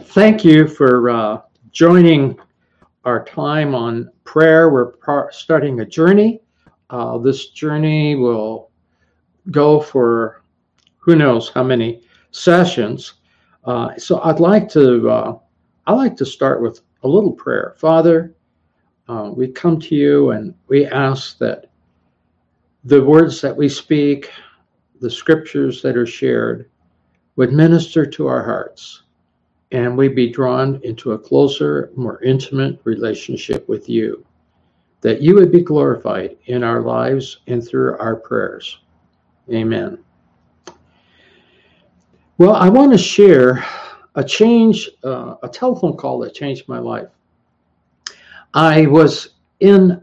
Thank you for joining our time on prayer. We're starting a journey. This journey will go for who knows how many sessions. So I'd like to start with a little prayer. Father, we come to you and we ask that the words that we speak, the scriptures that are shared, would minister to our hearts, and we be drawn into a closer, more intimate relationship with you, that you would be glorified in our lives and through our prayers. Amen. Well, I want to share a telephone call that changed my life. I was in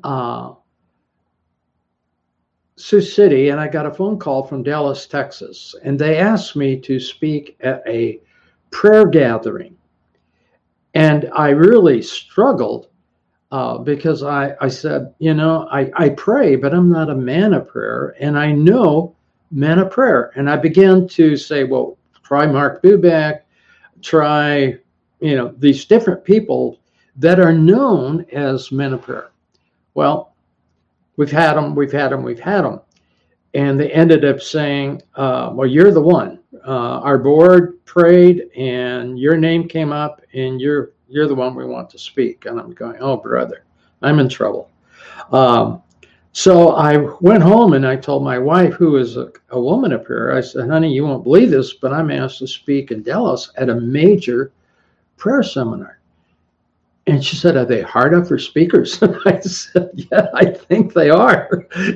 Sioux City, and I got a phone call from Dallas, Texas, and they asked me to speak at a prayer gathering. And I really struggled because I said, I pray, but I'm not a man of prayer, and I know men of prayer. And I began to say, well, try Mark Bubeck, try, these different people that are known as men of prayer. Well, we've had them. And they ended up saying, well, you're the one. Our board prayed and your name came up and you're the one we want to speak. And I'm going, oh, brother, I'm in trouble. So I went home and I told my wife, who is a woman of prayer, I said, honey, you won't believe this, but I'm asked to speak in Dallas at a major prayer seminar. And she said, are they hard up for speakers? And I said, yeah, I think they are.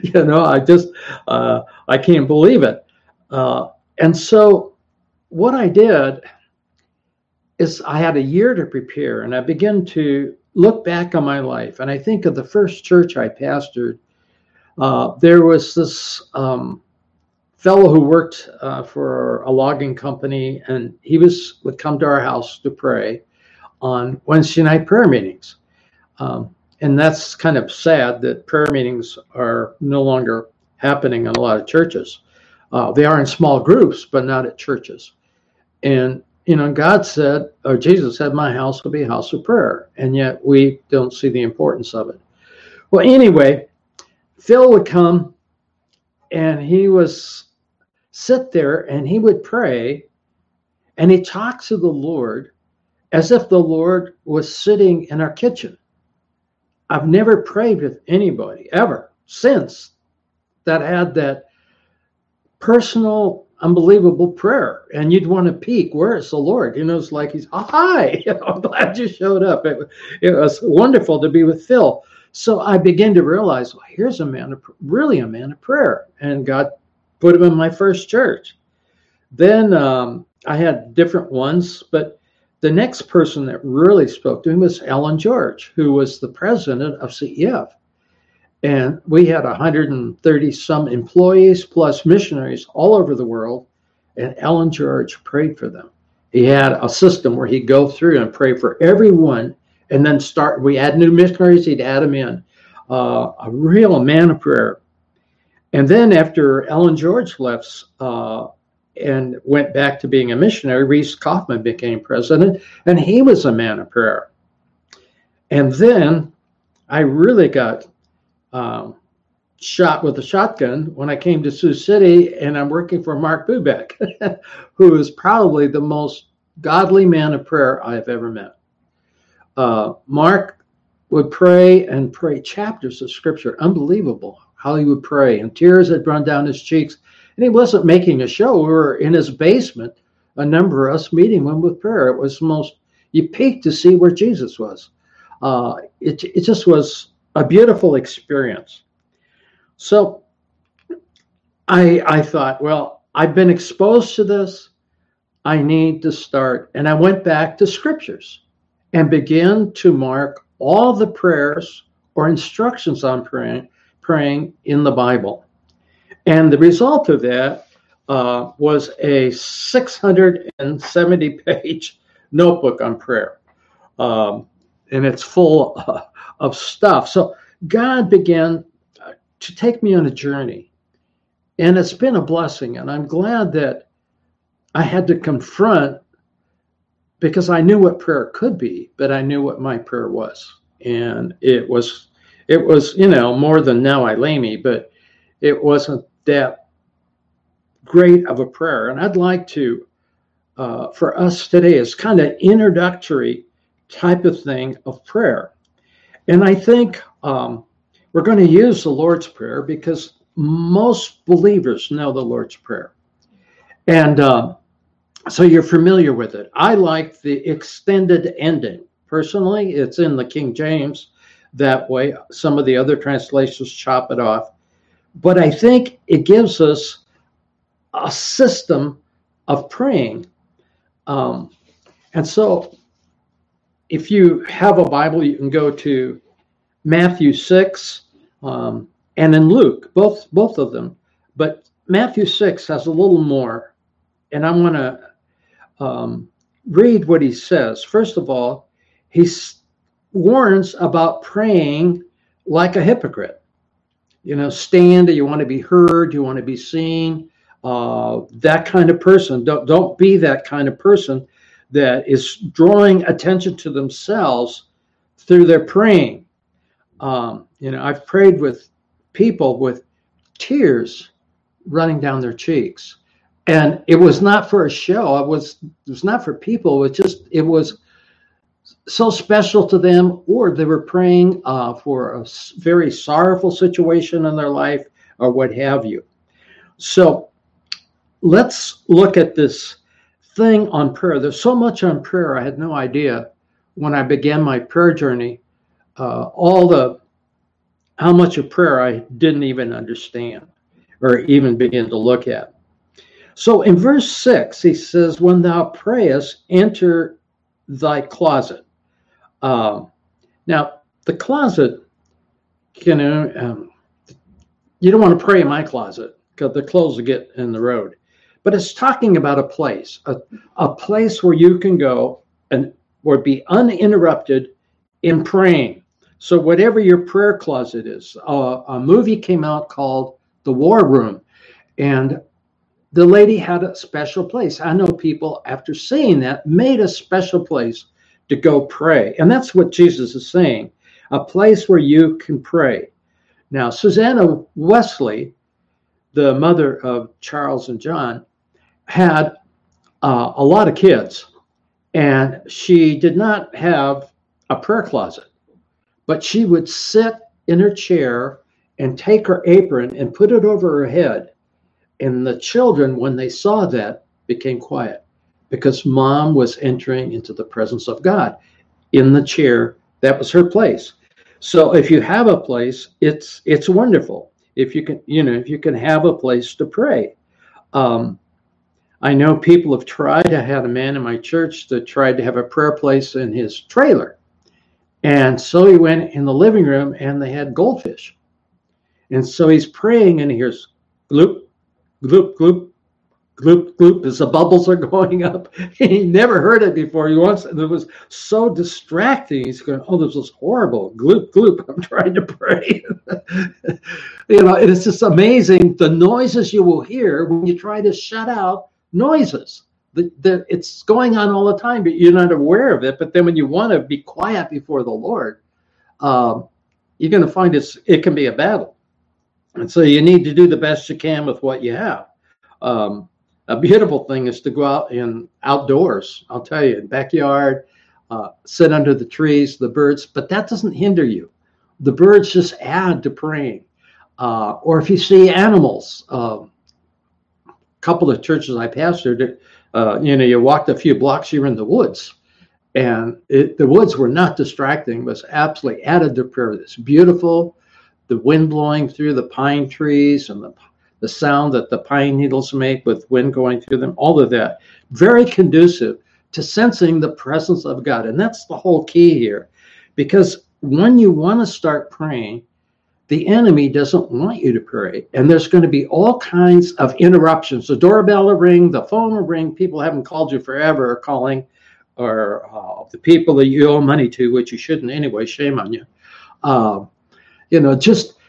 I can't believe it. And so what I did is I had a year to prepare, and I began to look back on my life. And I think of the first church I pastored, there was this fellow who worked for a logging company, and he would come to our house to pray on Wednesday night prayer meetings. And that's kind of sad that prayer meetings are no longer happening in a lot of churches. They are in small groups, but not at churches. And, God said, or Jesus said, my house will be a house of prayer. And yet we don't see the importance of it. Well, anyway, Phil would come and he was sit there and he would pray and he talked to the Lord as if the Lord was sitting in our kitchen. I've never prayed with anybody ever since that had that personal, unbelievable prayer. And you'd want to peek, where is the Lord? It's like he's, oh, hi, I'm glad you showed up. It was wonderful to be with Phil. So I began to realize, well, here's really a man of prayer. And God put him in my first church. Then I had different ones, but the next person that really spoke to him was Ellen George, who was the president of CEF. And we had 130 some employees plus missionaries all over the world. And Ellen George prayed for them. He had a system where he'd go through and pray for everyone. And then we add new missionaries, he'd add them in. A real man of prayer. And then after Ellen George left, and went back to being a missionary, Reese Kaufman became president, and he was a man of prayer. And then I really got shot with a shotgun when I came to Sioux City, and I'm working for Mark Bubeck, who is probably the most godly man of prayer I've ever met. Mark would pray chapters of scripture. Unbelievable how he would pray, and tears had run down his cheeks. And he wasn't making a show. We were in his basement, a number of us meeting him with prayer. It was you peeked to see where Jesus was. It just was a beautiful experience. So I thought, well, I've been exposed to this. I need to start. And I went back to scriptures and began to mark all the prayers or instructions on praying in the Bible. And the result of that was a 670-page notebook on prayer. And it's full of stuff. So God began to take me on a journey. And it's been a blessing. And I'm glad that I had to confront because I knew what prayer could be, but I knew what my prayer was. And it was, more than now I lay me, but it wasn't that great of a prayer. And I'd like to, for us today, is kind of introductory type of thing of prayer. And I think we're going to use the Lord's Prayer because most believers know the Lord's Prayer. And so you're familiar with it. I like the extended ending. Personally, it's in the King James that way. Some of the other translations chop it off. But I think it gives us a system of praying. And so if you have a Bible, you can go to Matthew 6 and in Luke, both of them. But Matthew 6 has a little more. And I want to read what he says. First of all, he warns about praying like a hypocrite. Stand, you want to be heard, you want to be seen. That kind of person. Don't be that kind of person that is drawing attention to themselves through their praying. I've prayed with people with tears running down their cheeks. And it was not for a show. It was not for people. It was so special to them, or they were praying for a very sorrowful situation in their life or what have you. So let's look at this thing on prayer. There's so much on prayer. I had no idea when I began my prayer journey, how much of prayer I didn't even understand or even begin to look at. So in verse 6, he says, when thou prayest, enter thy closet. Now, the closet, you don't want to pray in my closet because the clothes will get in the road. But it's talking about a place where you can go and or be uninterrupted in praying. So whatever your prayer closet is, a movie came out called The War Room, and the lady had a special place. I know people, after seeing that, made a special place to go pray. And that's what Jesus is saying, a place where you can pray. Now, Susanna Wesley, the mother of Charles and John, had a lot of kids, and she did not have a prayer closet, but she would sit in her chair and take her apron and put it over her head. And the children, when they saw that, became quiet because mom was entering into the presence of God in the chair. That was her place. So if you have a place, it's wonderful. If you can have a place to pray. I know people have tried. I had a man in my church that tried to have a prayer place in his trailer. And so he went in the living room and they had goldfish. And so he's praying and he hears gloop, gloop, gloop, gloop, gloop as the bubbles are going up. He never heard it before. It was so distracting. He's going, oh, this is horrible. Gloop, gloop. I'm trying to pray. It's just amazing the noises you will hear when you try to shut out noises. It's going on all the time, but you're not aware of it. But then when you want to be quiet before the Lord, you're going to find it can be a battle. And so you need to do the best you can with what you have. A beautiful thing is to go out outdoors. I'll tell you, in backyard, sit under the trees, the birds, but that doesn't hinder you. The birds just add to praying. Or if you see animals, a couple of churches I pastored, you walked a few blocks, you're in the woods. And the woods were not distracting, was absolutely added to prayer. It's beautiful. The wind blowing through the pine trees and the sound that the pine needles make with wind going through them, all of that, very conducive to sensing the presence of God. And that's the whole key here. Because when you want to start praying, the enemy doesn't want you to pray. And there's going to be all kinds of interruptions. The doorbell will ring, the phone will ring, people haven't called you forever are calling, or the people that you owe money to, which you shouldn't anyway, shame on you. Just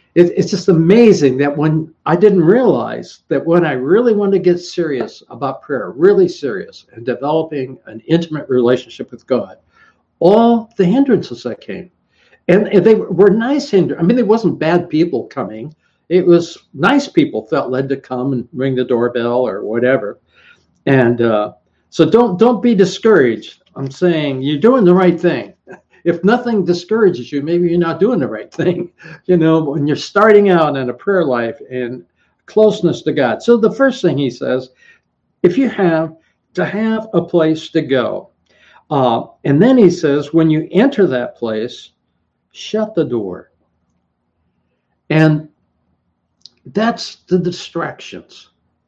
it's just amazing that when I didn't realize that when I really wanted to get serious about prayer, really serious, and developing an intimate relationship with God, all the hindrances that came. And they were nice hindrances. I mean, it wasn't bad people coming. It was nice people felt led to come and ring the doorbell or whatever. And so don't be discouraged. I'm saying you're doing the right thing. If nothing discourages you, maybe you're not doing the right thing, when you're starting out in a prayer life and closeness to God. So the first thing he says, if you have to have a place to go. And then he says, when you enter that place, shut the door. And that's the distractions.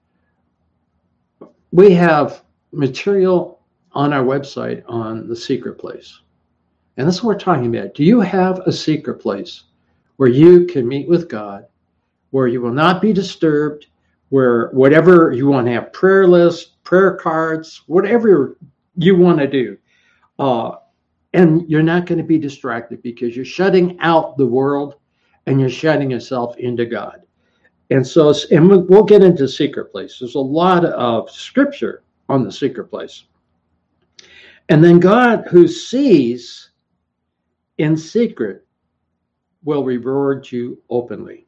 We have material on our website on the secret place. And that's what we're talking about. Do you have a secret place where you can meet with God, where you will not be disturbed, where whatever you want to have, prayer lists, prayer cards, whatever you want to do, and you're not going to be distracted because you're shutting out the world and you're shutting yourself into God. And so, and we'll get into secret place. There's a lot of scripture on the secret place. And then God, who sees in secret, will reward you openly.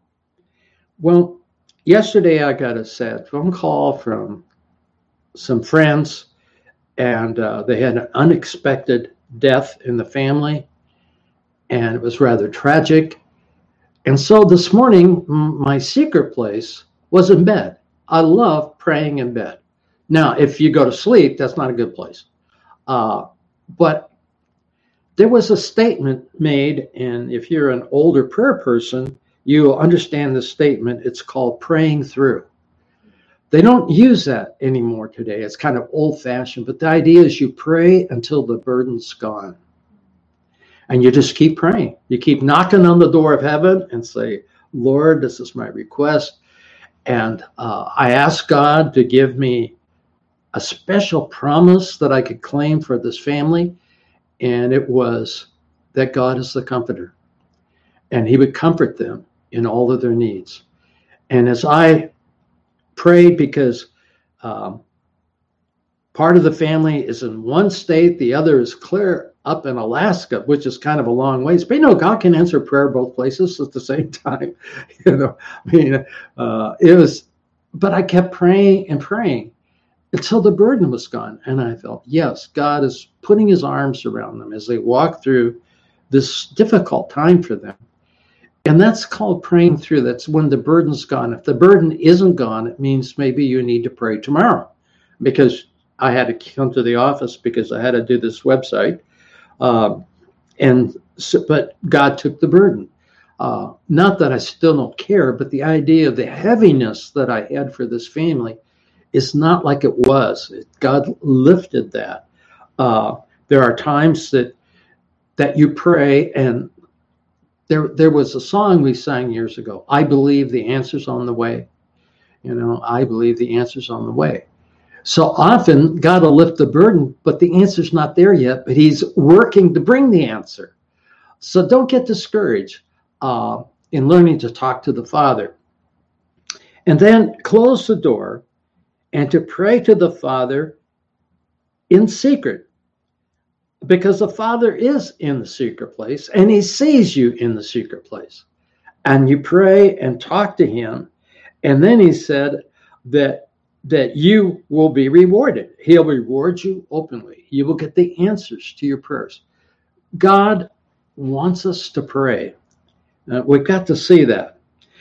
Well, yesterday I got a sad phone call from some friends, and they had an unexpected death in the family, and it was rather tragic. And so this morning, my secret place was in bed. I love praying in bed. Now, if you go to sleep, that's not a good place. But there was a statement made, and if you're an older prayer person, you'll understand this statement. It's called praying through. They don't use that anymore today. It's kind of old-fashioned, but the idea is you pray until the burden's gone. And you just keep praying. You keep knocking on the door of heaven and say, Lord, this is my request. And I ask God to give me a special promise that I could claim for this family. And it was that God is the comforter. And he would comfort them in all of their needs. And as I prayed, because part of the family is in one state, the other is clear up in Alaska, which is kind of a long ways. But God can answer prayer both places at the same time. It was, but I kept praying and praying until the burden was gone. And I felt, yes, God is putting his arms around them as they walk through this difficult time for them. And that's called praying through. That's when the burden's gone. If the burden isn't gone, it means maybe you need to pray tomorrow, because I had to come to the office because I had to do this website. But God took the burden. Not that I still don't care, but the idea of the heaviness that I had for this family is not like it was. God lifted that. There are times that you pray, and there was a song we sang years ago. I believe the answer's on the way. I believe the answer's on the way. So often God will lift the burden, but the answer's not there yet, but he's working to bring the answer. So don't get discouraged in learning to talk to the Father. And then close the door and to pray to the Father in secret, because the Father is in the secret place and he sees you in the secret place. And you pray and talk to him. And then he said that you will be rewarded. He'll reward you openly. You will get the answers to your prayers. God wants us to pray. We've got to see that.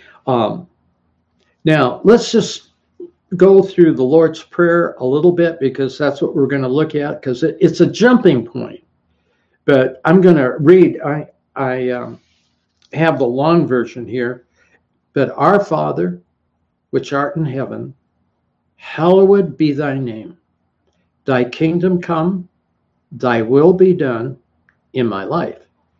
Now, let's just go through the Lord's Prayer a little bit, because that's what we're going to look at, because it's a jumping point. But I'm going to read. I have the long version here. But our Father, which art in heaven, hallowed be thy name. Thy kingdom come, thy will be done in my life.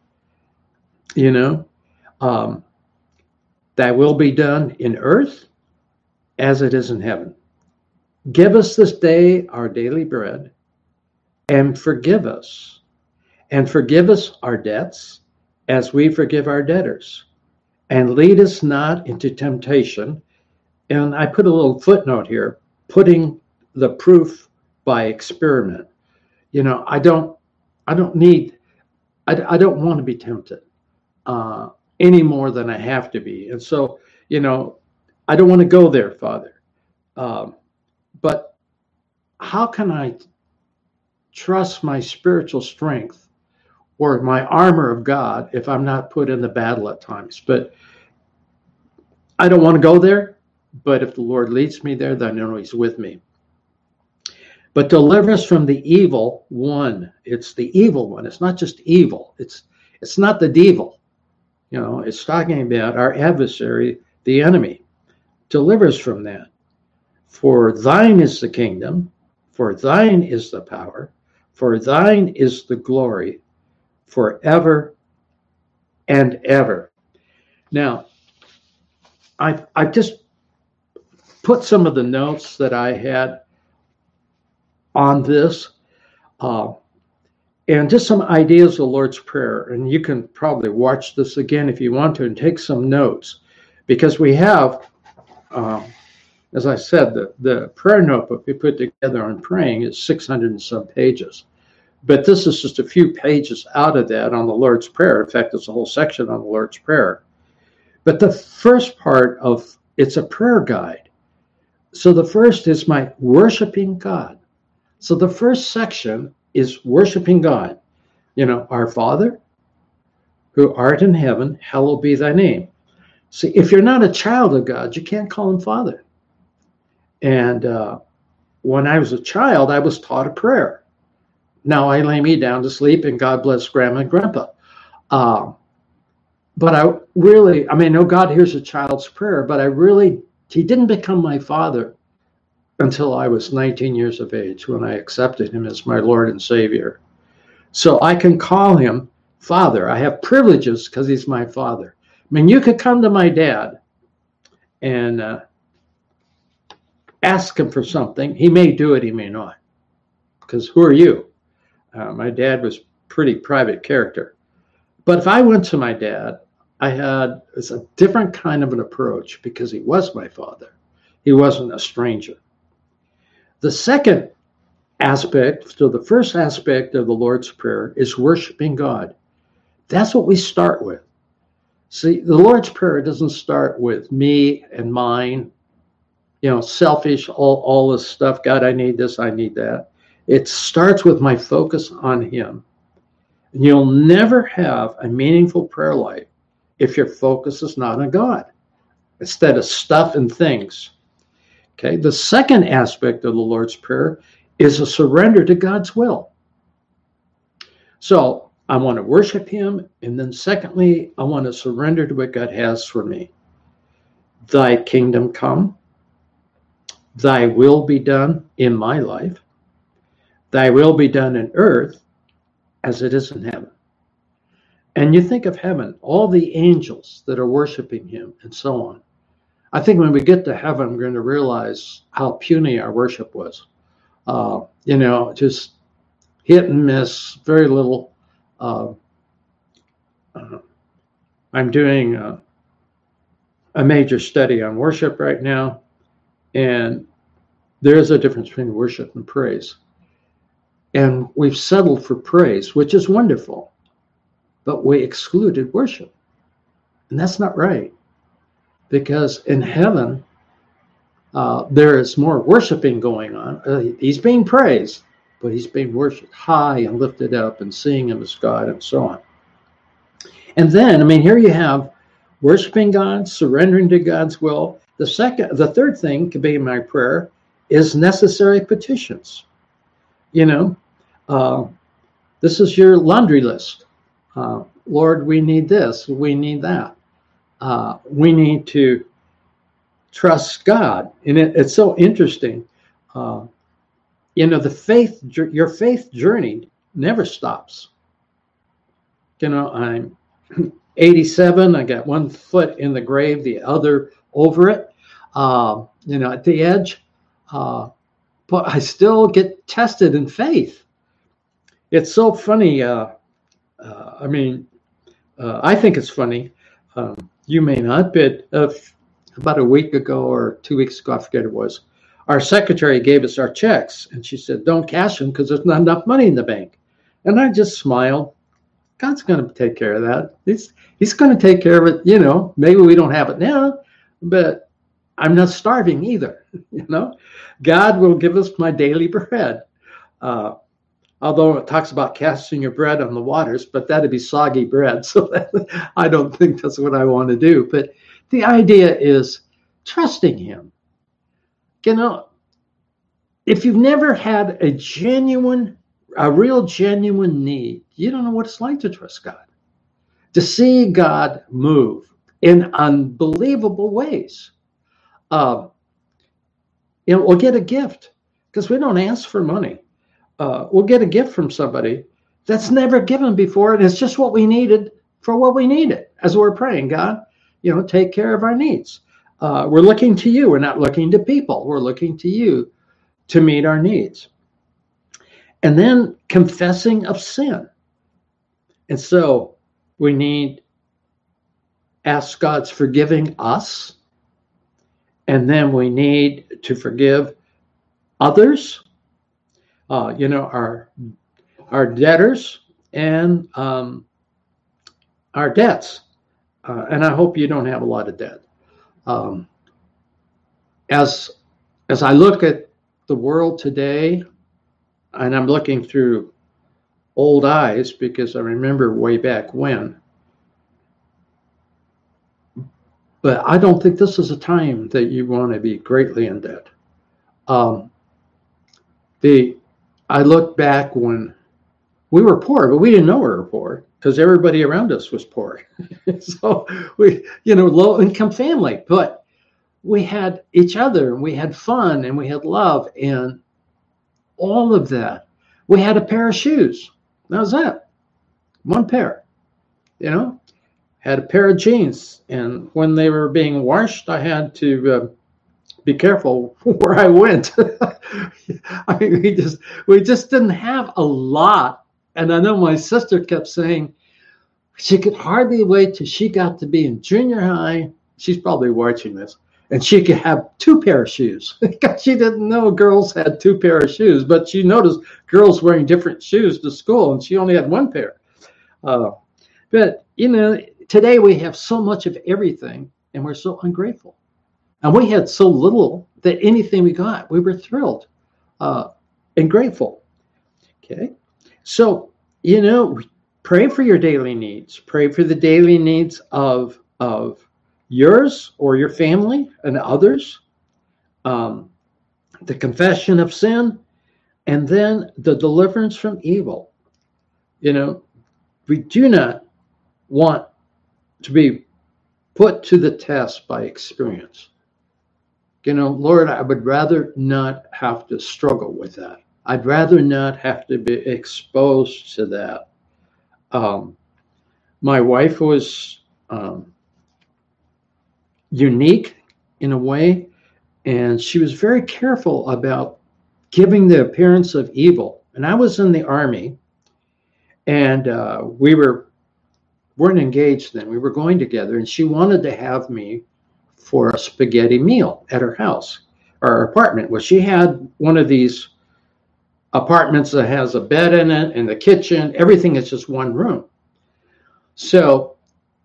Thy will be done in earth as it is in heaven. Give us this day our daily bread, and forgive us our debts as we forgive our debtors. and lead us not into temptation. And I put a little footnote here, putting the proof by experiment. I don't need, I don't want to be tempted any more than I have to be. And so, I don't want to go there, Father. But how can I trust my spiritual strength or my armor of God if I'm not put in the battle at times? But I don't want to go there. But if the Lord leads me there, then I know He's with me. But deliver us from the evil one. It's the evil one. It's not just evil. It's not the devil. It's talking about our adversary, the enemy. Deliver us from that. For thine is the kingdom, for thine is the power, for thine is the glory, forever and ever. Now, I just put some of the notes that I had on this, and just some ideas of the Lord's Prayer. And you can probably watch this again if you want to and take some notes, because we have, as I said, the prayer notebook we put together on praying is 600 and some pages. But this is just a few pages out of that on the Lord's Prayer. In fact, there's a whole section on the Lord's Prayer. But the first part of it's a prayer guide. So the first is my worshiping God. So the first section is worshiping God. Our Father, who art in heaven, hallowed be thy name. See, if you're not a child of God, you can't call him Father. And when I was a child, I was taught a prayer. Now I lay me down to sleep, and God bless Grandma and Grandpa. But I know God hears a child's prayer, but He didn't become my Father until I was 19 years of age, when I accepted Him as my Lord and Savior. So I can call Him Father. I have privileges because He's my Father. You could come to my dad and ask him for something. He may do it, he may not. Because who are you? My dad was pretty private character. But if I went to my dad, it's a different kind of an approach, because he was my father. He wasn't a stranger. The second aspect, so the first aspect of the Lord's Prayer is worshiping God. That's what we start with. See, the Lord's Prayer doesn't start with me and mine, selfish, all this stuff. God, I need this, I need that. It starts with my focus on Him. And you'll never have a meaningful prayer life if your focus is not on God, instead of stuff and things. Okay, the second aspect of the Lord's Prayer is a surrender to God's will. So I want to worship Him, and then secondly, I want to surrender to what God has for me. Thy kingdom come, thy will be done in my life, thy will be done in earth as it is in heaven. And you think of heaven, all the angels that are worshiping Him and so on. I think when we get to heaven, we're going to realize how puny our worship was. Just hit and miss, very little. I'm doing a major study on worship right now, and there is a difference between worship and praise. And we've settled for praise, which is wonderful, but we excluded worship. And that's not right, because in heaven, there is more worshiping going on. He's being praised, but He's being worshiped high and lifted up and seeing Him as God and so on. And then, here you have worshiping God, surrendering to God's will. The third thing to be in my prayer is necessary petitions. This is your laundry list. Lord, we need this, we need that. We need to trust God. And it's so interesting. Your faith journey never stops. I'm 87. I got one foot in the grave, the other over it, at the edge. But I still get tested in faith. It's so funny. I think it's funny. you may not, but about a week ago or 2 weeks ago, I forget it was, our secretary gave us our checks, and she said, don't cash them because there's not enough money in the bank. And I just smiled. God's going to take care of that. He's going to take care of it. You know, maybe we don't have it now, but I'm not starving either. You know, God will give us my daily bread. Although it talks about casting your bread on the waters, but that'd be soggy bread. So I don't think that's what I want to do. But the idea is trusting him. You know, if you've never had a real genuine need, you don't know what it's like to trust God, to see God move in unbelievable ways. We'll get a gift because we don't ask for money. We'll get a gift from somebody that's never given before, and it's just what we needed for what we needed. As we're praying, God, take care of our needs. We're looking to you. We're not looking to people. We're looking to you to meet our needs. And then confessing of sin. And so we need ask God's forgiving us. And then we need to forgive others, our debtors and our debts. And I hope you don't have a lot of debt. As I look at the world today, and I'm looking through old eyes because I remember way back when, but I don't think this is a time that you want to be greatly in debt. I look back when we were poor, but we didn't know we were poor because everybody around us was poor. So we, low income family, but we had each other and we had fun and we had love and all of that. We had a pair of shoes. That was it. One pair, had a pair of jeans. And when they were being washed, I had to be careful where I went. I mean, we just didn't have a lot. And I know my sister kept saying she could hardly wait till she got to be in junior high. She's probably watching this. And she could have two pair of shoes because she didn't know girls had two pair of shoes, but she noticed girls wearing different shoes to school and she only had one pair. But, today we have so much of everything and we're so ungrateful. And we had so little that anything we got, we were thrilled and grateful. Okay. So, pray for your daily needs. Pray for the daily needs of yours or your family and others. The confession of sin, and then the deliverance from evil. We do not want to be put to the test by experience. Lord, I would rather not have to struggle with that. I'd rather not have to be exposed to that. My wife was unique in a way, and she was very careful about giving the appearance of evil. And I was in the Army, and we weren't engaged then. We were going together, and she wanted to have me for a spaghetti meal at her house or her apartment. Well, she had one of these apartments that has a bed in it and the kitchen. Everything is just one room. So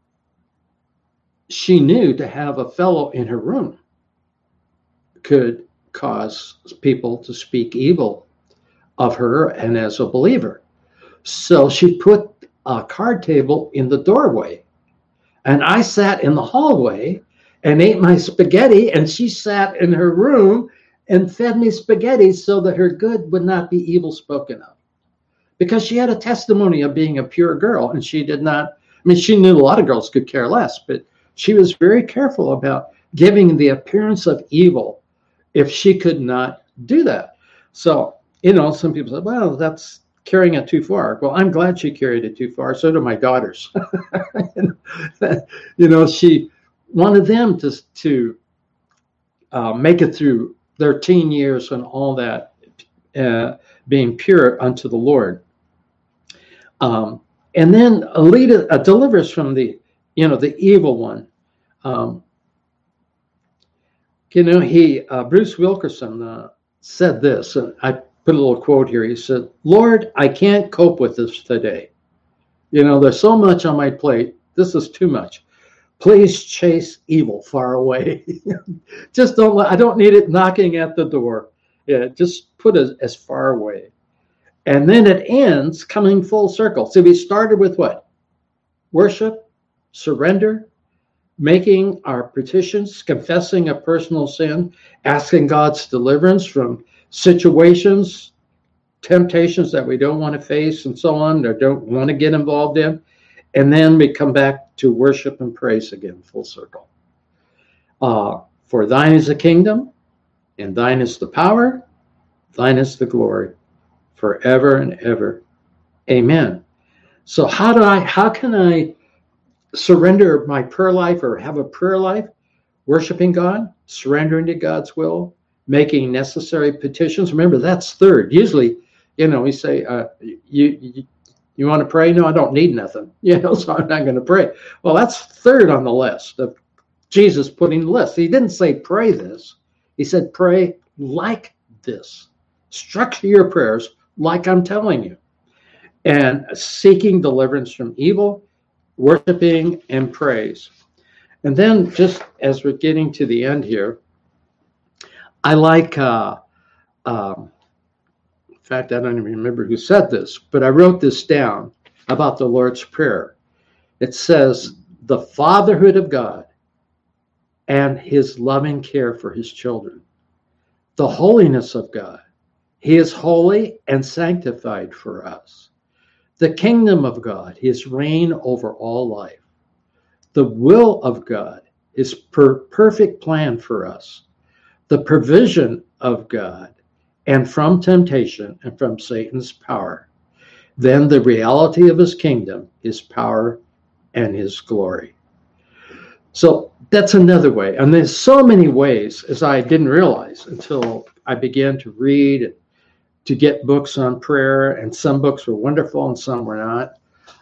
she knew to have a fellow in her room could cause people to speak evil of her and as a believer. So she put a card table in the doorway, and I sat in the hallway and ate my spaghetti, and she sat in her room and fed me spaghetti so that her good would not be evil spoken of. Because she had a testimony of being a pure girl, and she did not, she knew a lot of girls could care less, but she was very careful about giving the appearance of evil if she could not do that. So, some people say, well, that's carrying it too far. Well, I'm glad she carried it too far. So do my daughters. She wanted them to make it through their teen years and all that, being pure unto the Lord. And then deliver us from the evil one. Um, Bruce Wilkerson said this, and I put a little quote here. He said, "Lord, I can't cope with this today. There's so much on my plate. This is too much. Please chase evil far away." Just I don't need it knocking at the door. Yeah, just put it as far away. And then it ends coming full circle. So we started with what? Worship, surrender, making our petitions, confessing a personal sin, asking God's deliverance from situations, temptations that we don't want to face and so on, or don't want to get involved in. And then we come back to worship and praise again, full circle. For thine is the kingdom, and thine is the power, thine is the glory, forever and ever. Amen. So how can I surrender my prayer life or have a prayer life? Worshiping God, surrendering to God's will, making necessary petitions. Remember, that's third. Usually, we say, you want to pray? No, I don't need nothing. So I'm not going to pray. Well, that's third on the list of Jesus putting the list. He didn't say pray this. He said pray like this. Structure your prayers like I'm telling you. And seeking deliverance from evil, worshiping, and praise. And then just as we're getting to the end here, I like, in fact, I don't even remember who said this, but I wrote this down about the Lord's Prayer. It says, the fatherhood of God and his loving care for his children. The holiness of God. He is holy and sanctified for us. The kingdom of God, his reign over all life. The will of God, his perfect plan for us. The provision of God, and from temptation and from Satan's power. Then the reality of his kingdom, his power, and his glory. So that's another way. And there's so many ways, as I didn't realize until I began to read, to get books on prayer, and some books were wonderful and some were not.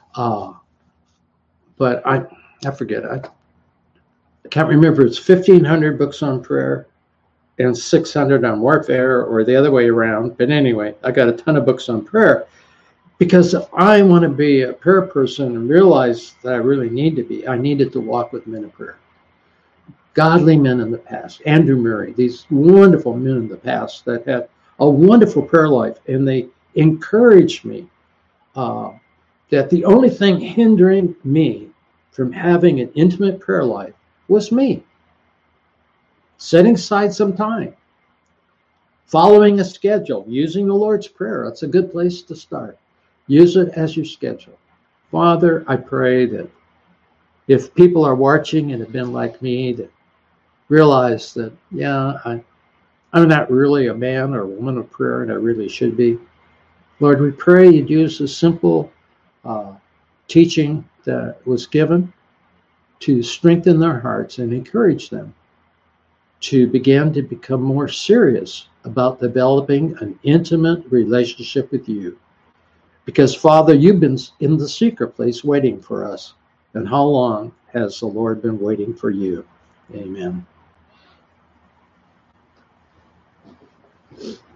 But I forget. I can't remember. It's 1,500 books on prayer and 600 on warfare, or the other way around. But anyway, I got a ton of books on prayer because if I want to be a prayer person and realize that I really need to be, I needed to walk with men of prayer. Godly men in the past, Andrew Murray, these wonderful men in the past that had a wonderful prayer life, and they encouraged me that the only thing hindering me from having an intimate prayer life was me. Setting aside some time, following a schedule, using the Lord's Prayer. That's a good place to start. Use it as your schedule. Father, I pray that if people are watching and have been like me, that realize that, I'm not really a man or a woman of prayer, and I really should be. Lord, we pray you'd use the simple teaching that was given to strengthen their hearts and encourage them to begin to become more serious about developing an intimate relationship with you. Because, Father, you've been in the secret place waiting for us. And how long has the Lord been waiting for you? Amen.